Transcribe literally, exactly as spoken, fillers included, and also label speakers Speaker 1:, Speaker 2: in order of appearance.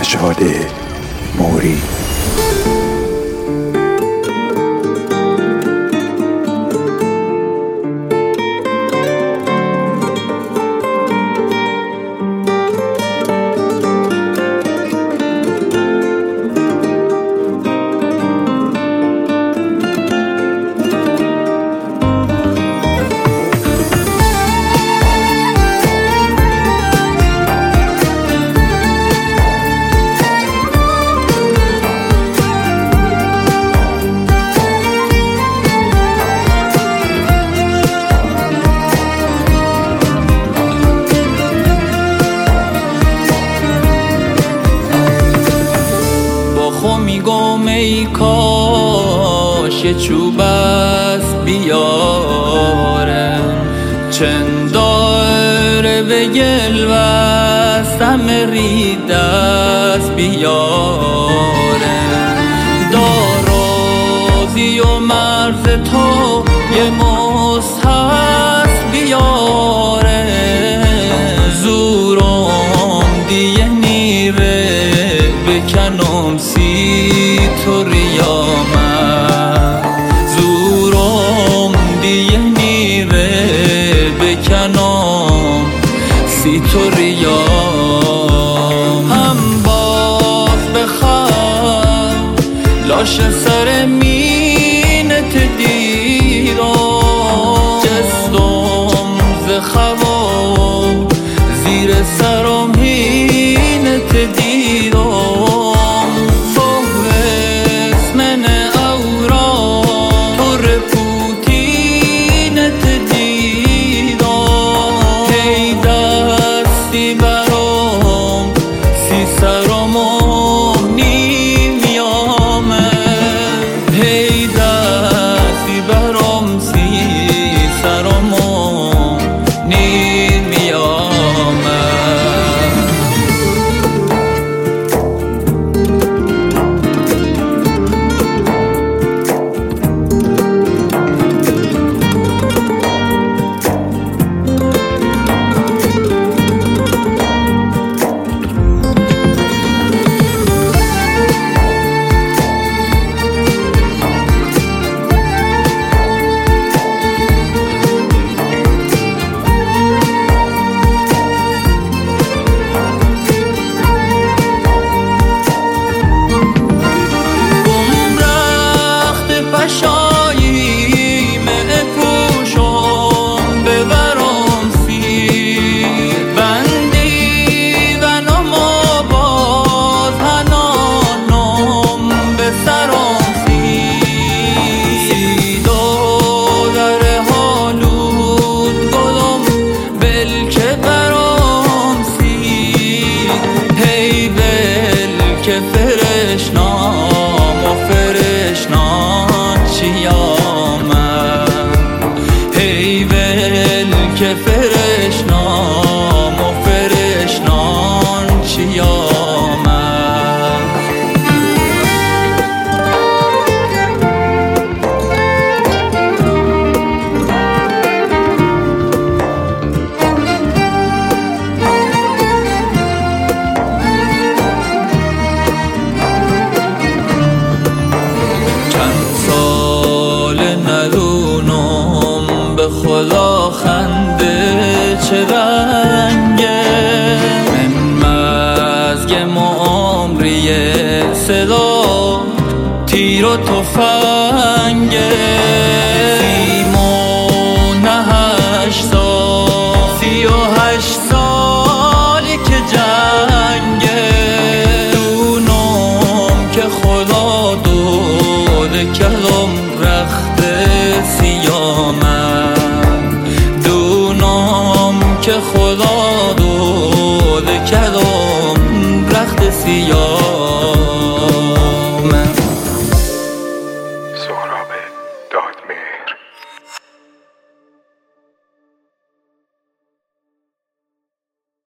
Speaker 1: سجاد موری.
Speaker 2: میگم ای کاش یه چوب است بیارم، چند داره به گل بستم رید است بیارم، دارازی و مرز تو یه مست هست بیارم، زورم دیگه نیره بکنم سی تو ریامم، زورم دیگه نیره بکنم سی تو ریام، هم باز بخواه لاش سر مینت دیرم، جستم ز خوا زیر سرم هینت دیرم، که فرشنام و فرشنان چیامم، هی ول که فرشنام و فرشنان چیامم. خدا خنده چه رنگه، من مزگم و عمریه صدا تیر و تفنگه،